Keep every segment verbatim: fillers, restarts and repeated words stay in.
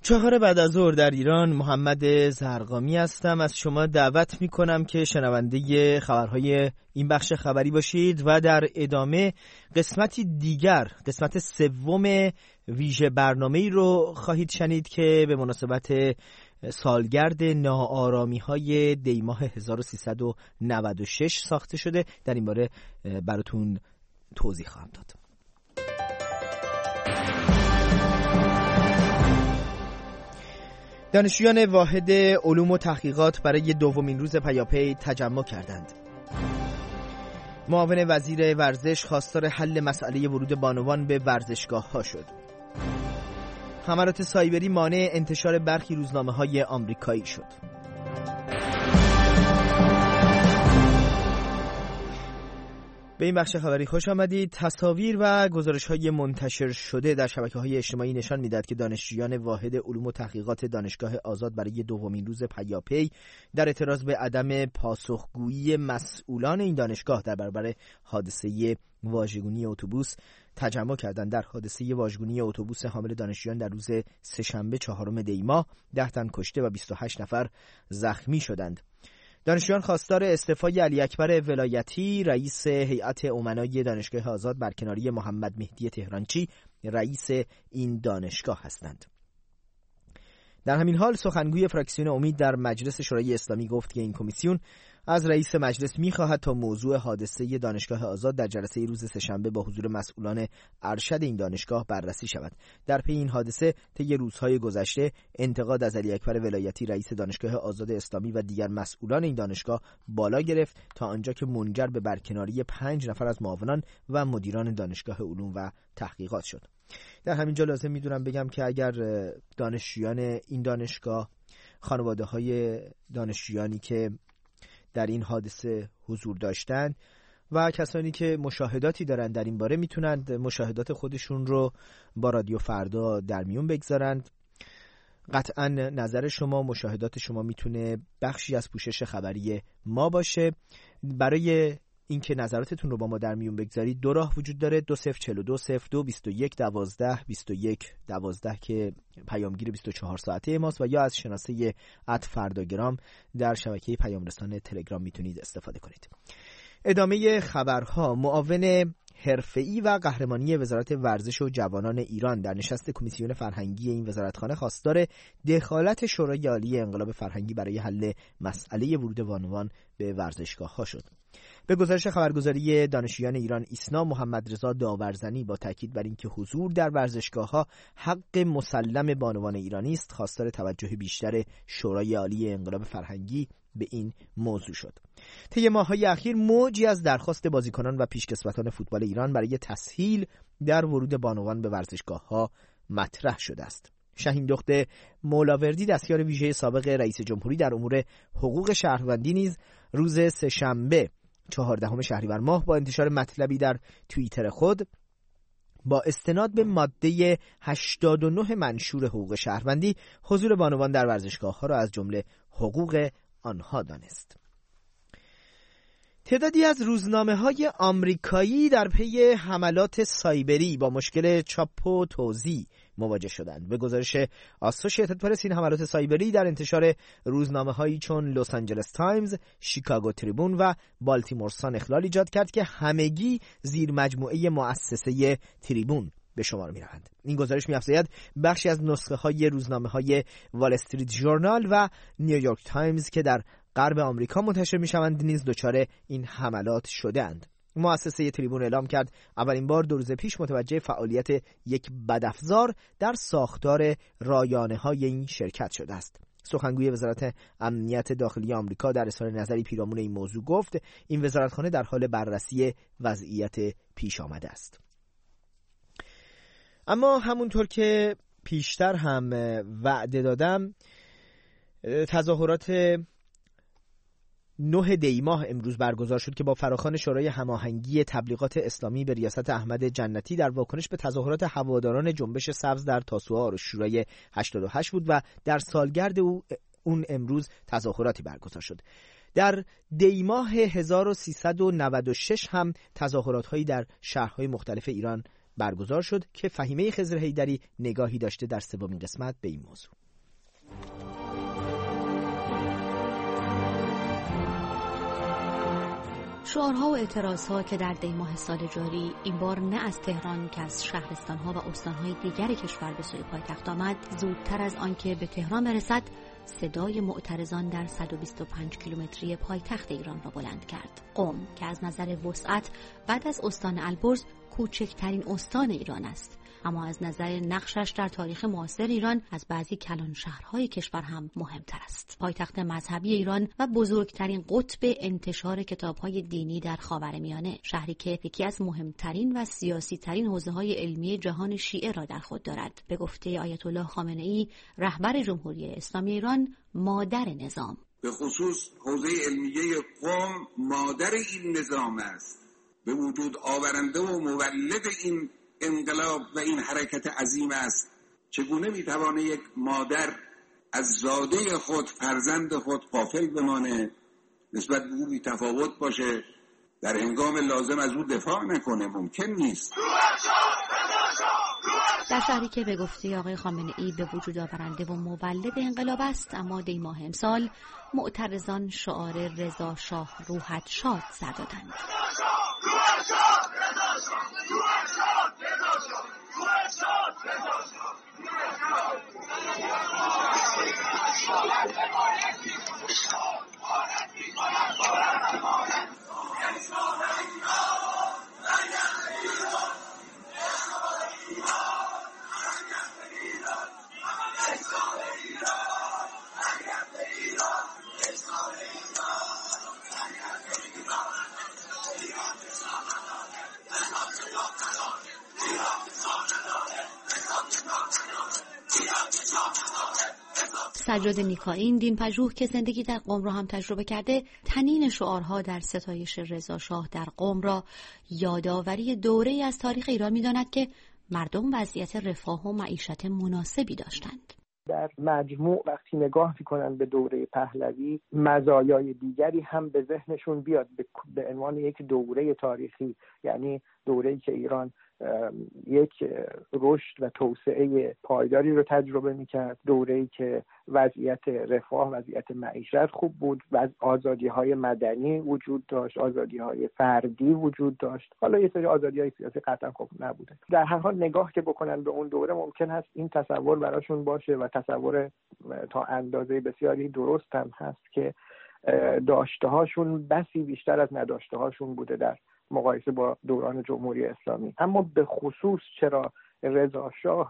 چهار بعد از ظهر در ایران، محمد زرقامی هستم. از شما دعوت میکنم که شنونده خبرهای این بخش خبری باشید و در ادامه قسمتی دیگر، قسمت سوم ویژه برنامه‌ای رو خواهید شنید که به مناسبت سالگرد ناآرامی‌های دی‌ماه هزار و سیصد و نود و شش ساخته شده. در این باره براتون توضیح خواهم داد. دانشجویان واحد علوم و تحقیقات برای دومین روز پیاپی تجمع کردند. معاون وزیر ورزش خواستار حل مسئله ورود بانوان به ورزشگاه‌ها شد. حملات سایبری مانع انتشار برخی روزنامه‌های آمریکایی شد. به این بخش خبری خوش آمدید. تصاویر و گزارش‌های منتشر شده در شبکه‌های اجتماعی نشان می‌دهد که دانشجویان واحد علوم و تحقیقات دانشگاه آزاد برای دومین روز پیاپی در اعتراض به عدم پاسخگویی مسئولان این دانشگاه در برابر حادثه واژگونی اتوبوس تجمع کردند. در حادثه واژگونی اتوبوس حامل دانشجویان در روز سه‌شنبه چهارم دی ماه ده تن کشته و بیست و هشت نفر زخمی شدند. دانشجویان خواستار استعفای علی اکبر ولایتی رئیس هیئت امنای دانشگاه آزاد برکناری محمد مهدی تهرانچی رئیس این دانشگاه هستند. در همین حال سخنگوی فراکسیون امید در مجلس شورای اسلامی گفت که این کمیسیون از رئیس مجلس می‌خواهد تا موضوع حادثه دانشگاه آزاد در جلسه روز سه‌شنبه با حضور مسئولان ارشد این دانشگاه بررسی شود. در پی این حادثه طی روزهای گذشته انتقاد از علی اکبر ولایتی رئیس دانشگاه آزاد اسلامی و دیگر مسئولان این دانشگاه بالا گرفت تا آنجا که منجر به برکناری پنج نفر از معاونان و مدیران دانشگاه علوم و تحقیقات شد. در همین جا لازم می‌دونم بگم که اگر دانشجویان این دانشگاه، خانواده‌های دانشجویانی که در این حادثه حضور داشتن و کسانی که مشاهداتی دارن در این باره میتونند مشاهدات خودشون رو با رادیو فردا در میون بگذارند. قطعا نظر شما، مشاهدات شما میتونه بخشی از پوشش خبری ما باشه. برای اینکه نظراتتون رو با ما در میون بگذارید دو راه وجود داره: دو صفر چهل و دو صفر دو بیست و یک دوازده بیست و یک دوازده که پیامگیر بیست و چهار ساعته ماست و یا از شناسه ات فرداگرام در شبکه پیام رسان تلگرام میتونید استفاده کنید. ادامه خبرها. معاون حرفه‌ای و قهرمانی وزارت ورزش و جوانان ایران در نشست کمیسیون فرهنگی این وزارتخانه خواستار دخالت شورای عالی انقلاب فرهنگی برای حل مسئله ورود بانوان به ورزشگاه‌ها شد. به گزارش خبرگزاری دانشجویان ایران ایسنا، محمد رضا داورزنی با تاکید بر اینکه حضور در ورزشگاه‌ها حق مسلم بانوان ایرانی است، خواستار توجه بیشتر شورای عالی انقلاب فرهنگی به این موضوع شد. طی ماه‌های اخیر موجی از درخواست بازیکنان و پیشکسوتان فوتبال ایران برای تسهیل در ورود بانوان به ورزشگاه‌ها مطرح شده است. شاهین دخت مولاوردی، دستیار ویژه سابق رئیس جمهوری در امور حقوق شهروندی، نیز روز سه‌شنبه چهاردهم شهریور ماه با انتشار مطلبی در توییتر خود با استناد به ماده هشتاد و نه منشور حقوق شهروندی حضور بانوان در ورزشگاه‌ها را از جمله حقوق آنها دانست. تعدادی از روزنامه‌های آمریکایی در پی حملات سایبری با مشکل چاپ و توزیع مواجه شدند. به گزارش آسوشییتد پرس، این حملات سایبری در انتشار روزنامه‌هایی چون لس آنجلس تایمز، شیکاگو تریبون و بالتیمور سان اخلال ایجاد کرد که همگی زیر مجموعه مؤسسه تریبون به شمار می‌روند. این گزارش می‌افزاید بخشی از نسخه‌های روزنامه‌های وال استریت ژورنال و نیویورک تایمز که در غرب آمریکا منتشر می‌شوند نیز دچار این حملات شده‌اند. مؤسسه تریبون اعلام کرد اولین بار دو روز پیش متوجه فعالیت یک بدافزار در ساختار رایانه‌های این شرکت شده است. سخنگوی وزارت امنیت داخلی آمریکا در اظهار نظری پیرامون این موضوع گفت این وزارتخانه در حال بررسی وضعیت پیش آمده است. اما همونطور که پیشتر هم وعده دادم، تظاهرات نه دی ماه امروز برگزار شد که با فراخوان شورای هماهنگی تبلیغات اسلامی به ریاست احمد جنتی در واکنش به تظاهرات هواداران جنبش سبز در تاسوعا آذرشورای هشتاد و هشت بود و در سالگرد او اون امروز تظاهراتی برگزار شد. در دی ماه هزار و سیصد و نود و شش هم تظاهرات‌هایی در شهرهای مختلف ایران برگزار شد که فهیمه خضر حیدری نگاهی داشته در سومین قسمت به این موضوع. شعارها و اعتراضها که در دی ماه سال جاری این بار نه از تهران که از شهرستانها و استانهای دیگر کشور به سوی پایتخت آمد، زودتر از آنکه به تهران برسد صدای معترضان در صد و بیست و پنج کیلومتری پایتخت ایران را بلند کرد. قم که از نظر وسعت بعد از استان البرز کوچکترین استان ایران است، اما از نظر نقشش در تاریخ معاصر ایران از بعضی کلان شهرهای کشور هم مهمتر است. پایتخت مذهبی ایران و بزرگترین قطب انتشار کتابهای دینی در خاورمیانه، شهری که یکی از مهمترین و سیاسی‌ترین حوزه‌های علمی جهان شیعه را در خود دارد. به گفته آیت الله خامنه‌ای رهبر جمهوری اسلامی ایران، مادر نظام. به خصوص حوزه علمیه قم مادر این نظام است، به وجود آورنده و مولد این انقلاب و این حرکت عظیم است. چگونه میتوانه یک مادر از زاده خود، فرزند خود غافل بمانه، نسبت به او بی‌تفاوت باشه، در هنگام لازم از او دفاع نکنه؟ ممکن نیست. در شهری که به گفته آقای خامنه‌ای به وجود آورنده و مولد انقلاب است، اما دی ماه امسال معترضان شعار رضا شاه روحت شاد سر دادند. سجاد نیکاین، دین پژوه که زندگی در قم را هم تجربه کرده، تنین شعارها در ستایش رضا شاه در قم را یادآوری دوره‌ای از تاریخ ایران می‌داند که مردم وضعیت رفاه و معیشت مناسبی داشتند. در مجموع وقتی نگاه می‌کنن به دوره پهلوی، مزایای دیگری هم به ذهنشون بیاد به عنوان یک دوره تاریخی، یعنی دوره‌ای که ایران یک رشد و توسعه پایداری رو تجربه می‌کرد، دوره‌ای که وضعیت رفاه، وضعیت معیشت خوب بود و آزادی‌های مدنی وجود داشت، آزادی‌های فردی وجود داشت. حالا یه سری آزادی‌های سیاسی قطعا خوب نبوده. در هر حال نگاه که بکنن به اون دوره، ممکن هست این تصور براشون باشه و تصور تا اندازه بسیاری درست هم هست که داشته‌هاشون بسی بیشتر از نداشته‌هاشون بوده در مقایسه با دوران جمهوری اسلامی. اما به خصوص چرا رضا شاه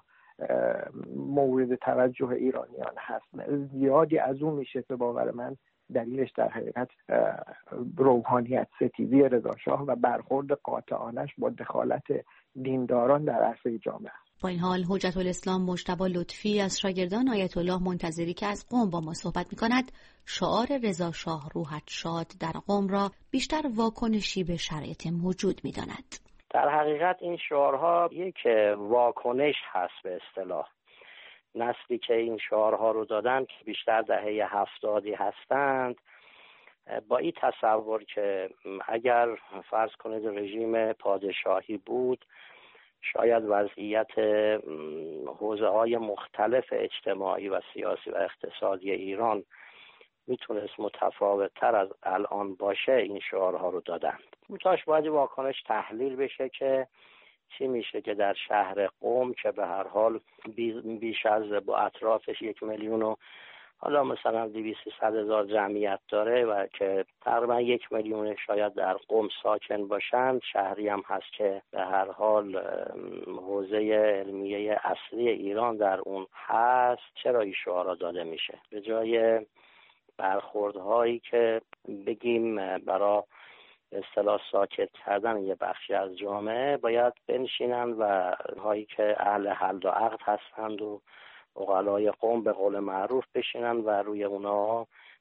مورد توجه ایرانیان هست، زیادی از اون میشه به باور من دلیلش در حقیقت روحانیت ستیزی رضا شاه و برخورد قاطعانش با دخالت دینداران در عرصه جامعه. با این حال حجت الاسلام مجتبی لطفی از شاگردان آیت الله منتظری که از قم با ما صحبت می‌کند، شعار رضا شاه روحت شاد در قم را بیشتر واکنشی به شرایط موجود می‌داند. در حقیقت این شعارها یک واکنش هست به اصطلاح. نسلی که این شعارها رو دادن که بیشتر دهه هفتادی هستند، با این تصور که اگر فرض کنید رژیم پادشاهی بود، شاید وضعیت حوزه‌های مختلف اجتماعی و سیاسی و اقتصادی ایران میتونست متفاوت‌تر از الان باشه، این شعارها رو دادن. متاش باید واکنش تحلیل بشه که چی میشه که در شهر قم که به هر حال بیش از با اطرافش یک میلیون و حالا مثلا دویست صد هزار جمعیت داره و که تقریبا یک میلیون شاید در قم ساکن باشند، شهری هم هست که به هر حال حوزه علمیه اصلی ایران در اون هست، چرا این شعارا داده میشه؟ به جای برخوردهایی که بگیم برای اصطلاح ساکت کردن یه بخشی از جامعه، باید بنشینن و هایی که اهل حل و عقد هستند و عقلای قوم به قول معروف بشینن و روی اونا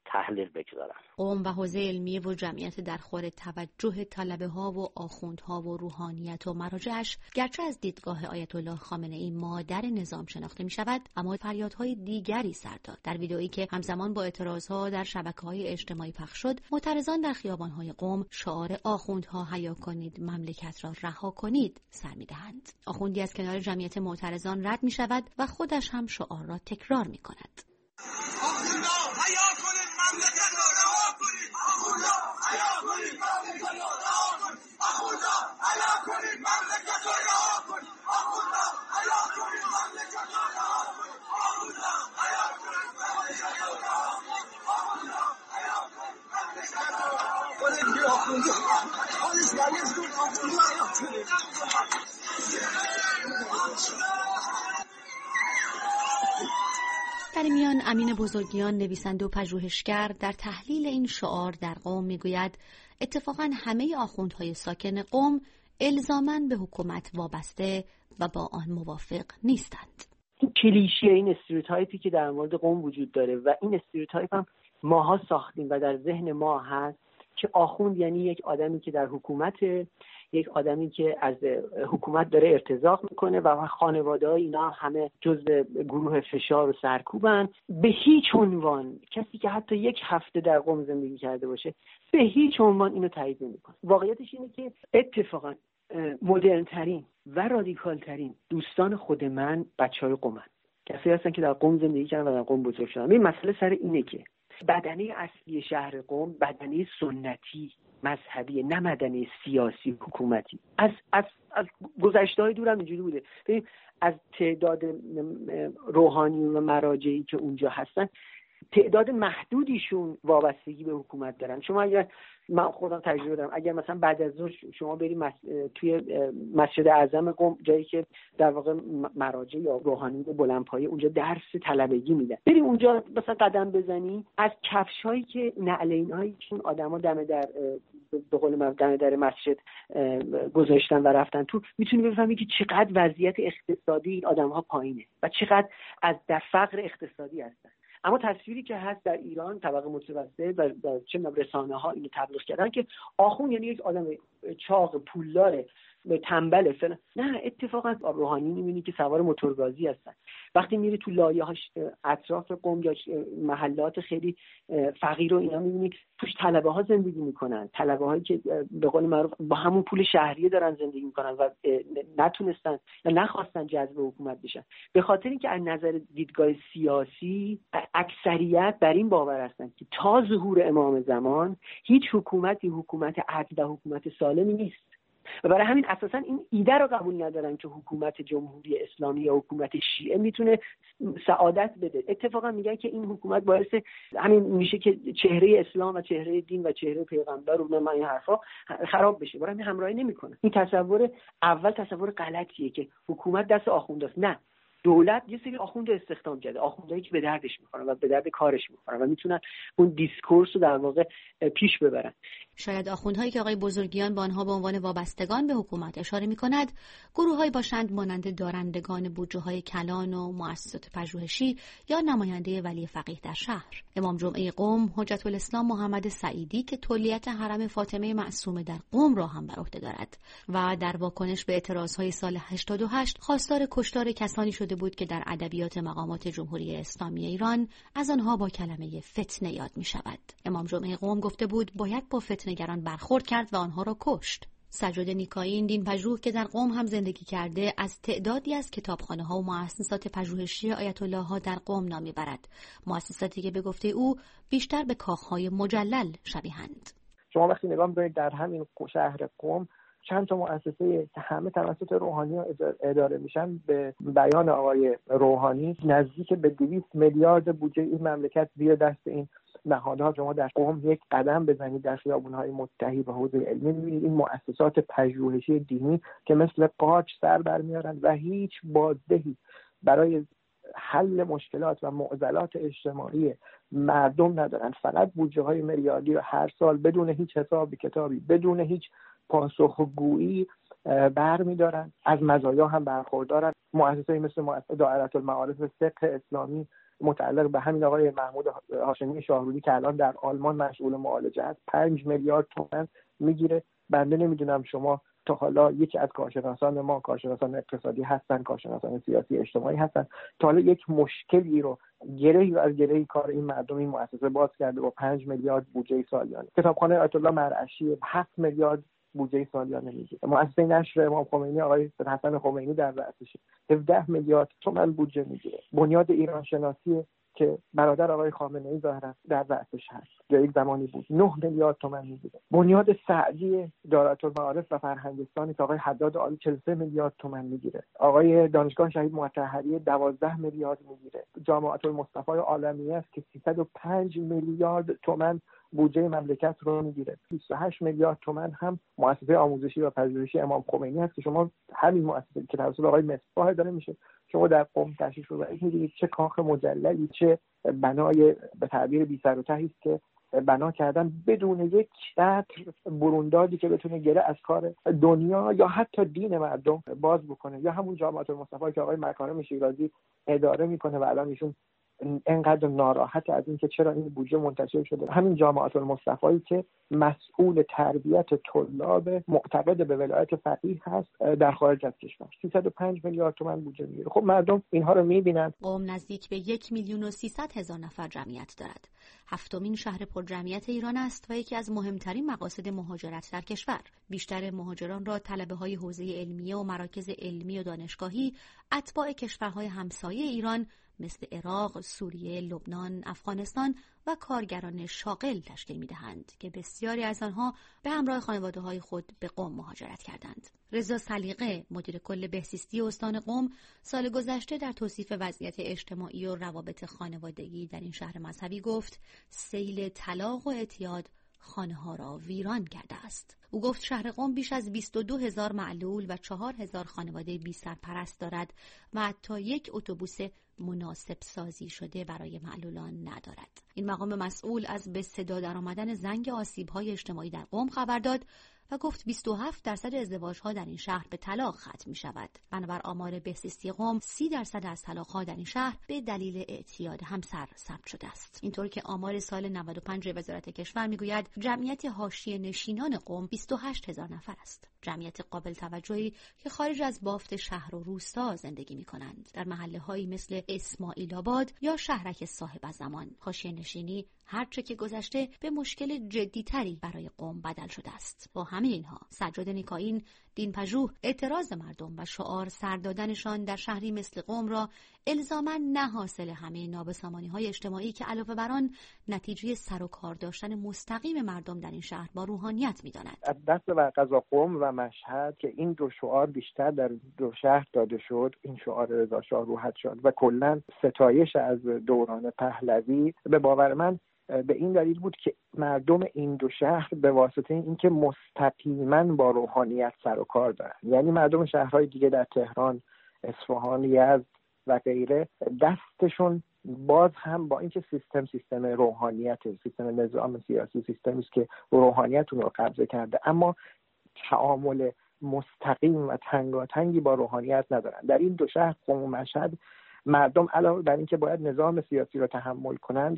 تحلیل بگذارن. قم و حوزه علمیه و جمعیت در خور توجه طلبه ها و آخوندها و روحانیت و مراجعش گرچه از دیدگاه آیت الله خامنه ای مادر نظام شناخته می شود، اما فریادهای دیگری سر داد. در ویدئویی که همزمان با اعتراضها در شبکه‌های اجتماعی پخش شد، معترضان در خیابان‌های قم شعار آخوندها حیا کنید مملکت را رها کنید سر می‌دهند. آخوندی از کنار جمعیت معترضان رد می‌شود و خودش هم شعار را تکرار می‌کند. آخوندها حیا کنید مملکت را رها کنید. آخوندها حیا کنید مملکت را رها کنید. آخوندها حیا کنید مملکت را رها کنید. آخوندها حیا کنید مملکت را رها کنید. آخوندها حیا کنید مملکت را رها کنید. آخوندها حیا کنید مملکت را رها کنید. بی آخوندها حالش برایش کن. آخوندها حیا کنید. در میان امین بزرگیان نویسنده و پژوهشگر در تحلیل این شعار در قم میگوید اتفاقاً همه آخوندهای ساکن قم الزاماً به حکومت وابسته و با آن موافق نیستند. این کلیشه، این استریوتایپی که در مورد قم وجود داره و این استریوتایپ هم ماها ساختیم و در ذهن ما هست که آخوند یعنی یک آدمی که در حکومت، یک آدمی که از حکومت داره ارتزاق میکنه و خانواده‌های اینا همه جزء گروه فشار و سرکوبن. به هیچ عنوان کسی که حتی یک هفته در قم زندگی کرده باشه به هیچ عنوان اینو تایید نمیکنه. واقعیتش اینه که اتفاقا مدرن ترین و رادیکال ترین دوستان خود من بچهای قمن، کسی هستن که در قم زندگی کردن و در قم بزرگ شدن. این مسئله سر اینه که بدنه اصلی شهر قم بدنه سنتی مذهبی، نه بدنه سیاسی حکومتی. از از از گذشته‌های دورم اینجوری بوده. ببین از تعداد روحانیون و مراجعی که اونجا هستن تعداد محدودیشون وابستگی به حکومت دارن. شما اگر، من خودم تجربه دارم، اگر مثلا بعد از ظهر شما برید مس... توی مسجد اعظم قم، جایی که در واقع مراجع یا روحانیون بلندپایه اونجا درس طلبگی میدن، برید اونجا مثلا قدم بزنی، از کفشایی که نعلینایی که آدما دم در به قول من دم در مسجد گذاشتن و رفتن تو، میتونی بفهمی که چقدر وضعیت اقتصادی این آدم‌ها پایینه و چقدر از در فقر اقتصادی هستن. اما تصویری که هست در ایران طبقه متوسط و در چه رسانه ها اینو تبلیغ کردن که آخوند یعنی یک آدم چاق پولدار تنبل فلان. نه، اتفاقا روحانی می‌بینی که سوار موتورگازی هستن. وقتی میری تو لایه‌هاش اطراف قم یا محلات خیلی فقیر و اینا می‌بینی توش طلبه‌ها زندگی می‌کنن، طلبه‌هایی که به قول معروف با همون پول شهریه دارن زندگی می‌کنن و نتونستن یا نخواستن جذب حکومت بشن، به خاطر اینکه از نظر دیدگاه سیاسی اکثریت بر این باور هستن که تا ظهور امام زمان هیچ حکومتی حکومت عدل و حکومت سالمی نیست و برای همین اساسا این ایده رو قبول ندارن که حکومت جمهوری اسلامی یا حکومت شیعه میتونه سعادت بده. اتفاقا میگن که این حکومت باعث همین میشه که چهره اسلام و چهره دین و چهره پیغمبر و من این حرفا خراب بشه. برای همین همراهی نمیکنن. این تصور اول تصور غلطیه که حکومت دست آخونداست. نه، دولت یه سری آخوند استخدام کرده، آخوندایی که به دردش میخورن و به درد کارش میخورن و میتونن اون دیسکورس رو در واقع پیش ببرن. شاید آخوندهایی که آقای بزرگیان با آنها به عنوان وابستگان به حکومت اشاره می‌کند، گروه‌هایی باشند مانند دارندگان بودجه‌های کلان و مؤسسات پژوهشی یا نماینده ولی فقیه در شهر. امام جمعه قم حجت الاسلام محمد سعیدی که تولیت حرم فاطمه معصومه در قم را هم بر عهده دارد و در واکنش به اعتراضهای سال هشتاد و هشت خواستار کشتار کسانی شده بود که در ادبیات مقامات جمهوری اسلامی ایران از آنها با کلمه فتنه یاد می‌شود. امام جمعه قم گفته بود باید با فتنه‌گران برخورد کرد و آنها را کشت. سجاد نیکایی دین پژوه که در قم هم زندگی کرده از تعدادی از کتابخانه‌ها و مؤسسات پژوهشی آیت الله ها در قم نام می‌برد، مؤسساتی که به گفته او بیشتر به کاخهای مجلل شبیهند. شما وقتی نگاه می‌کنید در همین شهر قم چند تا مؤسسه همه توسط روحانی اداره میشن، به بیان آقای روحانی نزدیک به دویست میلیارد بودجه این مملکت زیر دست این نهادها. شما در قم یک قدم بزنید در خیابون‌های متحی به حوزه علمی می‌بینید این مؤسسات پژوهشی دینی که مثل قارچ سر برمیارن و هیچ بازدهی برای حل مشکلات و معضلات اجتماعی مردم ندارن. فقط بودجه‌های میلیاردی رو هر سال بدون هیچ حساب کتابی، بدون هیچ پاسخگویی برمی‌دارن. از مزایا هم برخوردارن. مؤسسه‌ای مثل مؤسسه دائره المعارف فقه اسلامی متعلق به همین آقای محمود هاشمی شاهرودی که الان در آلمان مشغول معالجه است پنج میلیارد تومان میگیره. بنده نمیدونم شما تا حالا یکی از کارشناسان ما، کارشناسان اقتصادی هستن، کارشناسان سیاسی اجتماعی هستن، تا حالا یک مشکلی رو گرهی از گرهی کار این مردم این مؤسسه باز کرده با پنج میلیارد بودجه سالیانه. کتابخانه آیت الله مرعشی هفت میلیارد بودجه سالیانه میگیره. مؤسسه نشر امام خمینی آقای حسن خمینی در رأسش هفده میلیارد تومان بودجه میگیره. بنیاد ایران شناسی که برادر آقای خامنه‌ای ظاهرا در رأسش هست یا یک زمانی بود نه میلیارد تومان میگیره. بنیاد سعدی دارالمعارف و فرهنگستانی که آقای حداد عالی چهل و سه میلیارد تومان میگیره. آقای دانشگاه شهید مطهری دوازده میلیارد میگیره. جامعه المصطفی عالمیه است که سیصد و پنج میلیارد تومان بودجه مملکت رو میگیره. بیست و هشت میلیارد تومان هم مؤسسه آموزشی و پژوهشی امام خمینی هست که شما همین مؤسسه که توسط آقای مصباح داره میشه، شما در قم تشریف رو برید می‌بینید چه کاخ مجللی، چه بنای به تعبیر بی سر و تهی است که بنا کردن بدون یک سطر بروندادی که بتونه گره از کار دنیا یا حتی دین مردم باز بکنه. یا همون جامعه المصطفی که آقای مکارم شیرازی اداره میکنه و الان ایشون اینقدر ناراحت از این که چرا این بودجه منتشر شده. همین جامعه المصطفی که مسئول تربیت طلاب معتقد به ولایت فقیه هست در خارج از کشور سیصد و پنج میلیارد تومان بودجه میگیره. خب مردم اینها رو میبینن. قم نزدیک به یک میلیون و سیصد هزار نفر جمعیت دارد. هفتمین شهر پرجمعیت ایران است و یکی از مهمترین مقاصد مهاجرت در کشور. بیشتر مهاجران را طلبه‌های حوزه علمیه و مراکز علمی و دانشگاهی اتباع کشورهای همسایه ایران مثل عراق، سوریه، لبنان، افغانستان و کارگران شاغل تشکیل می‌دهند که بسیاری از آنها به همراه خانواده‌های خود به قم مهاجرت کردند. رضا سلیقه، مدیر کل بهزیستی استان قم، سال گذشته در توصیف وضعیت اجتماعی و روابط خانوادگی در این شهر مذهبی گفت: سیل طلاق و اعتیاد خانه‌ها را ویران کرده است. او گفت شهر قم بیش از بیست و دو هزار معلول و چهار هزار خانواده بی سرپرست دارد و حتی یک اتوبوس مناسب سازی شده برای معلولان ندارد. این مقام مسئول از به صدا درآمدن زنگ آسیب‌های اجتماعی در قم خبر داد و گفت بیست و هفت درصد ازدواج‌ها در این شهر به طلاق ختم می‌شود. بنابر آمار بهزیستی قم سی درصد از طلاق‌ها در این شهر به دلیل اعتیاد همسر ثبت شده است. اینطور که آمار سال نود و پنج وزارت کشور می‌گوید جمعیت حاشیه نشینان قم بیست و هشت هزار نفر است. جمعیت قابل توجهی که خارج از بافت شهر و روستا زندگی می‌کنند. در محله‌هایی مثل اسماعیل آباد یا شهرک صاحب زمان. حاشیه نشینی هرچه که گذشته به مشکل جدی‌تری برای قم بدل شده است. با همه اینها سجاد نیکاین، دینپژوه، اعتراض مردم و شعار سر دادنشان در شهری مثل قم را الزاماً نه حاصل همه نابسامانی‌های اجتماعی که علاوه بر آن نتیجه سر و کار داشتن مستقیم مردم در این شهر با روحانیت می‌داند. دست بر قضا قم و مشهد که این دو شعار بیشتر در دو شهر داده شد، این شعار رضا شاه روحت شد و کلاً ستایش از دوران پهلوی به باور من به این دلیل بود که مردم این دو شهر به واسطه اینکه مستقیما با روحانیت سر و کار دارن، یعنی مردم شهرهای دیگه در تهران، اصفهان، یزد و غیره دستشون باز هم با اینکه سیستم سیستم روحانیت، سیستم نظام سیاسی سیستمی است که روحانیتون رو قبضه کرده، اما تعامل مستقیم و تنگاتنگی با روحانیت ندارن. در این دو شهر قم و مشهد مردم علاوه بر اینکه باید نظام سیاسی رو تحمل کنند،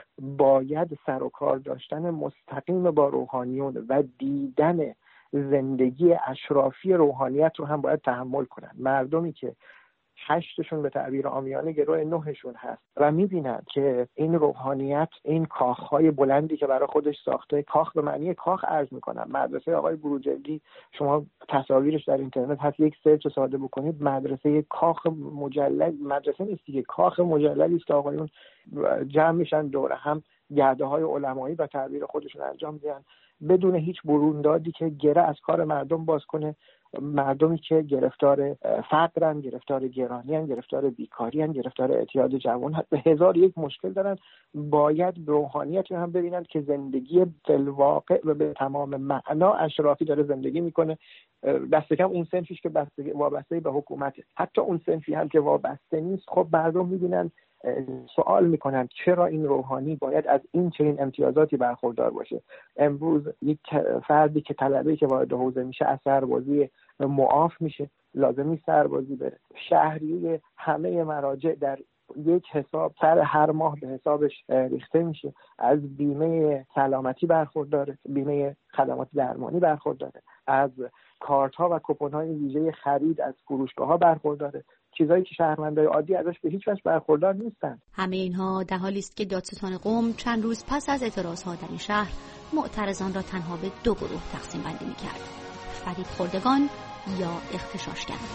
باید سر و کار داشتن مستقیم با روحانیون و دیدن زندگی اشرافی روحانیت رو هم باید تحمل کنند. مردمی که هشتشون به تعبیر عامیانه گروه نهشون هست و میبینن که این روحانیت، این کاخهای بلندی که برای خودش ساخته، کاخ به معنی کاخ عرض میکنن. مدرسه آقای بروجردی شما تصاویرش در اینترنت هست، یک سرچ ساده بکنید، مدرسه کاخ مجلل، مدرسه نیست دیگه، کاخ مجللی است که آقایون جمع میشن دور هم گرده های علمایی و تعبیر خودشون انجام میدن بدون هیچ بروندادی که گره از کار مردم باز کنه. مردمی که گرفتار فقرن، گرفتار گرانیان، گرفتار بیکاریان، گرفتار اعتیاد جوان، به هزار یک مشکل دارن، باید روحانیت رو هم ببینند که زندگی بالواقع و به تمام معنا اشرافی داره زندگی میکنه. دست کم اون صنفیش که وابسته به حکومته، حتی اون صنفی هم که وابسته نیست، خب مردم میبینن سوال میکنن چرا این روحانی باید از این چنین امتیازاتی برخوردار باشه. امروز یک فردی که طلبه‌ای که وارد حوزه میشه از سربازی معاف میشه، لازمی سربازی بره. شهری همه مراجع در یک حساب سر هر ماه به حسابش ریخته میشه، از بیمه سلامتی برخورداره، بیمه خدمات درمانی برخورداره، از کارت ها و کوپن های ویژه خرید از فروشگاه ها برخورداره، چیزایی که شهروندای عادی ازش به هیچ وجه برخوردار نیستن. همه اینها در حالی است که دادستان قم چند روز پس از اعتراضها در این شهر معترضان را تنها به دو گروه تقسیم بندی می‌کرد: فریب خوردگان یا اغتشاشگران.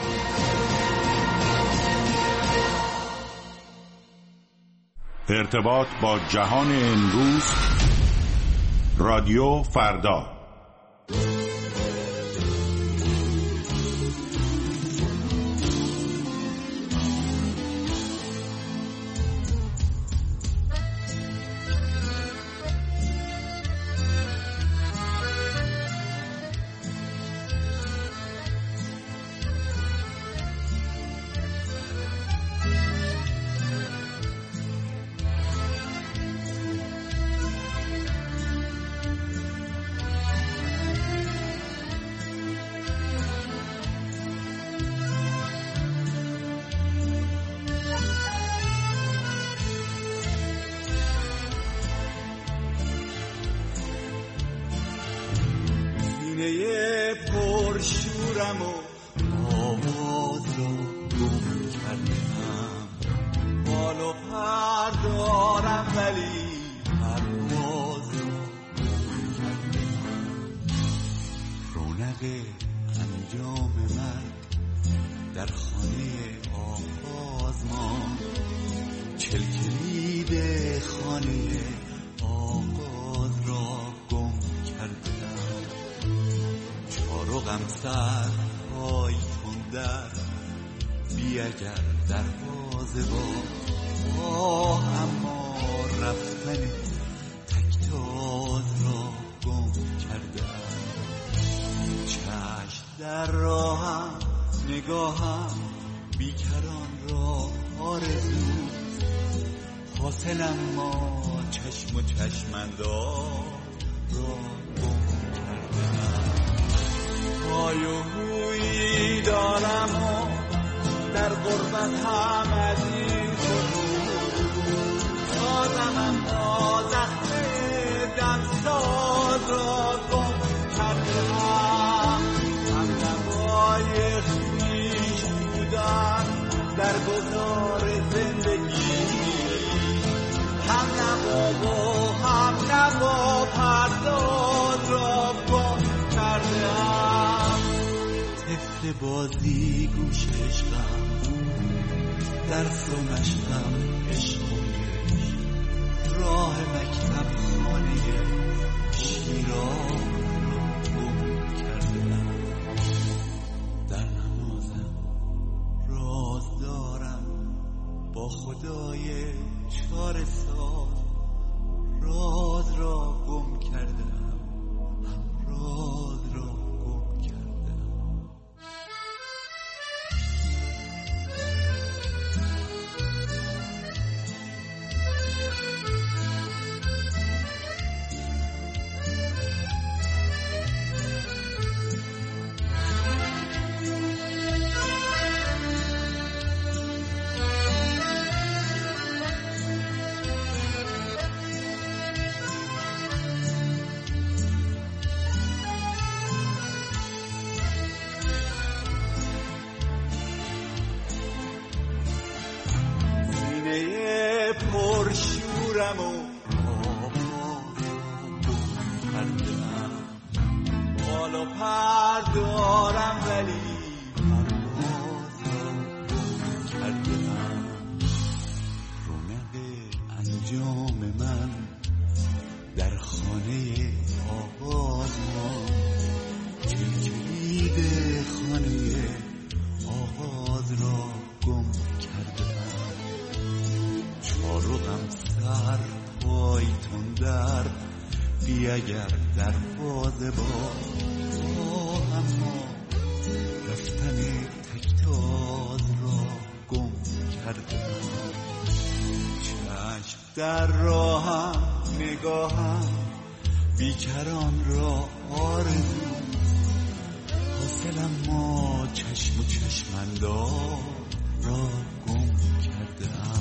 ارتباط با جهان امروز، رادیو فردا. پرشورم و آواز را گم کردم، بال و پر دارم ولی پرواز را گم کردم. رونق انجام من در خانه آغاز ماند، چلکلید خانه آغاز را گم کردم. چارقم سر پای تندر بی اگر دروازه با، اما رفتن تکتاز را گم کردم. چشم در راهم نگاهم بیکران را آرزو، حاصلم ما چشم و چشمندار را گم کردم. پای و هویی دارم و در غربت هم از این خطور، سازم اما زخم دمساز را گم کردم. هم نوای خویش بودن در گذار زندگی، هم نوا و هم نوا پرداز را گم کردم. طفل بازی گوش عشقم، درس و مشقم عشقش، راه مکتب خانه شیراز را گم کردم. در نمازم راز دارم با خدای چاره ساز، راز را گم کردم، راز را گم کردم. پرشورم و آواز گم کردم، بال و پر دارم ولی پرواز را گم کردم. رونق انجام من در خانه آغاز ماند، کلید خانه آغاز را گم کردم. چارقم سر پای تندر بی اگر دروازه با، اما رفتن تکتاز را گم کردم. چشم در راهم نگاهم بیکران را آرزو، حاصلم ما چشم و چشمندار را گم کردم.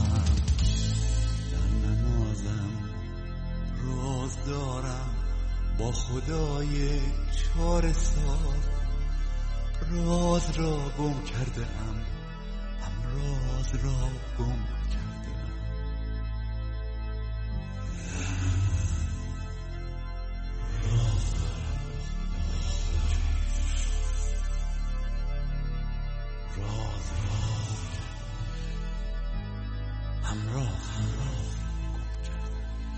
خدای چاره ساز راز را گم کرده ام، هم راز را گم کرده ام. راز راز هم راز هم راز گم کرده.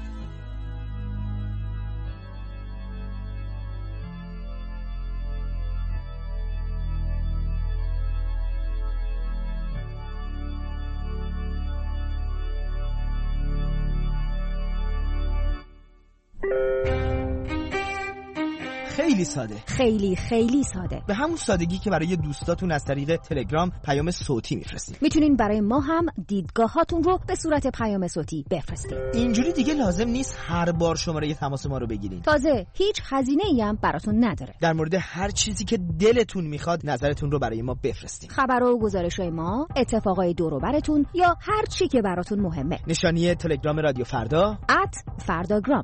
خیلی ساده، خیلی خیلی ساده، به همون سادگی که برای دوستاتون از طریق تلگرام پیام صوتی میفرستین. میتونین برای ما هم دیدگاهاتون رو به صورت پیام صوتی بفرستین. اینجوری دیگه لازم نیست هر بار شماره تماس ما رو بگیرین. تازه هیچ هزینه‌ای هم براتون نداره. در مورد هر چیزی که دلتون میخواد نظرتون رو برای ما بفرستین. خبر و گزارش‌های ما، اتفاقای دور و براتون یا هر چی که براتون مهمه. نشانی تلگرام رادیو فردا ات فرداگرام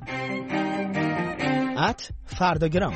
ات فرداگرام.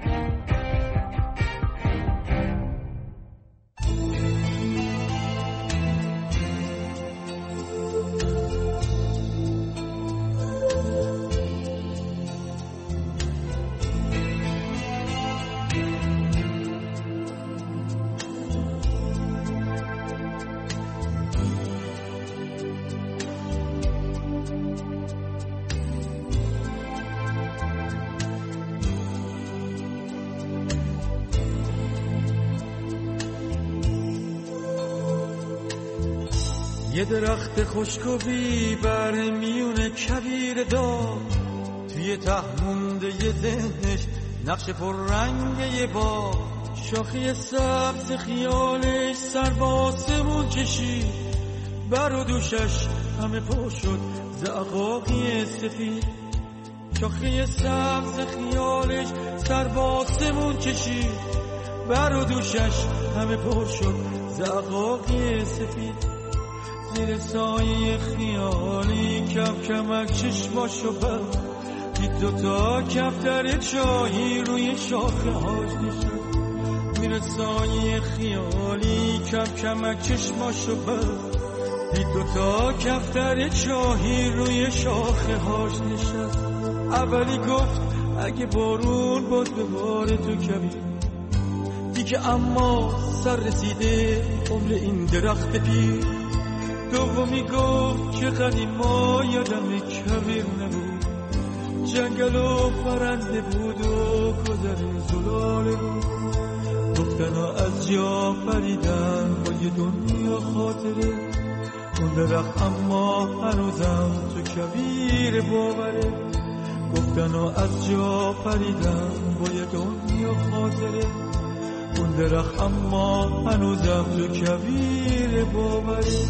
یه درخت خشک و بی بر میون کویر دار، توی ته مونده یه ذهنش نقش پر رنگ یه با، شاخی سبز خیالش سر با آسمون کشید، بر و دوشش همه پر شد زعقاقی سفید. شاخی سبز خیالش سر با آسمون کشید، بر و دوشش همه پر شد زعقاقی سفید. زیر سایه خیالی کم کمک چشماشو بست، دید دوتا کفتر چایی روی شاخه هاش نشست. زیر سایه خیالی کم کمک چشماشو بست، دید دوتا کفتر چایی روی شاخه هاش نشست. اولی گفت اگه بارون باز به بار تو کبیر، دیگه اما سر رسیده عمر این درخت پیر. دومی گفت که قدیما یادم کبیر نبود، جنگل و پرنده بود و گذر زلاله بود. گفتنا از جا پریدن با یه دنیا خاطره، اون درخت اما هنوزم تو کبیر باوره. گفتنا از جا پریدن با یه دنیا خاطره، اون درخت اما هنوزم تو کبیر باوره.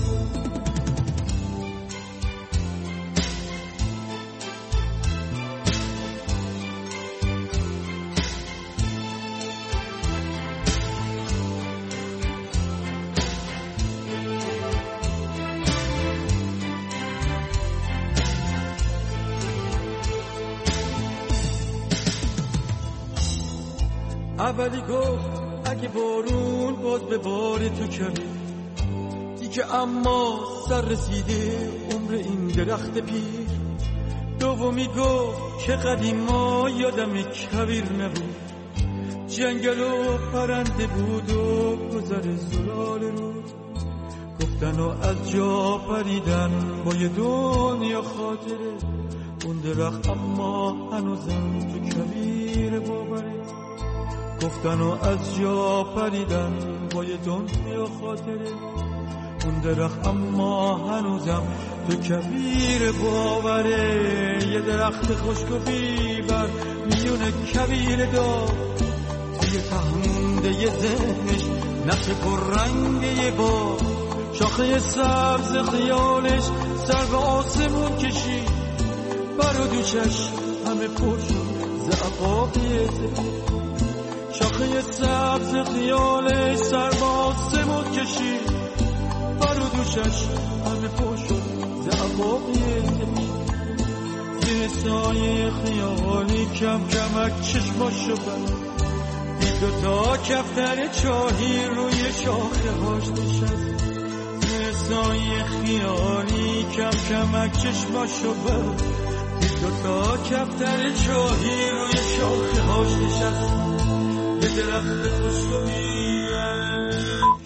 اولی گفت اگه بارون باز به بار تو کبیر، دیگه اما سر رسیده عمر این درخت پیر. دومی گفت که قدیما یادم کبیر نبود، جنگل و پرنده بود و گذر زلال رود. گفتن و از جا پریدن با یه دنیا خاطره، اون درخت اما هنوزم تو کبیر باوره. گفتن و از جا پریدن با یه دنیا خاطره، اون درخت اما هنوزم تو کبیر باوره. یه درخت خشک و بیبر میون کبیر دار، توی تهمونده یه ذهنش نقش پر رنگ یه با، شاخه سبز خیالش سر به آسمون کشید، بر و دوشش همه پر شد زعقاقی سفید. شاخه سبز خیالش سر به آسمون کشید، بر و دوشش همه پر شد زعقاقی سفید. توی سایه خیالی کم کمک چشماشو بست، دید دوتا کفتر چاهی روی شاخه هاش نشست. توی سایه خیالی کم کمک چشماشو بست، دید دوتا کفتر چاهی روی شاخه هاش نشست. یه درخت خوشبویی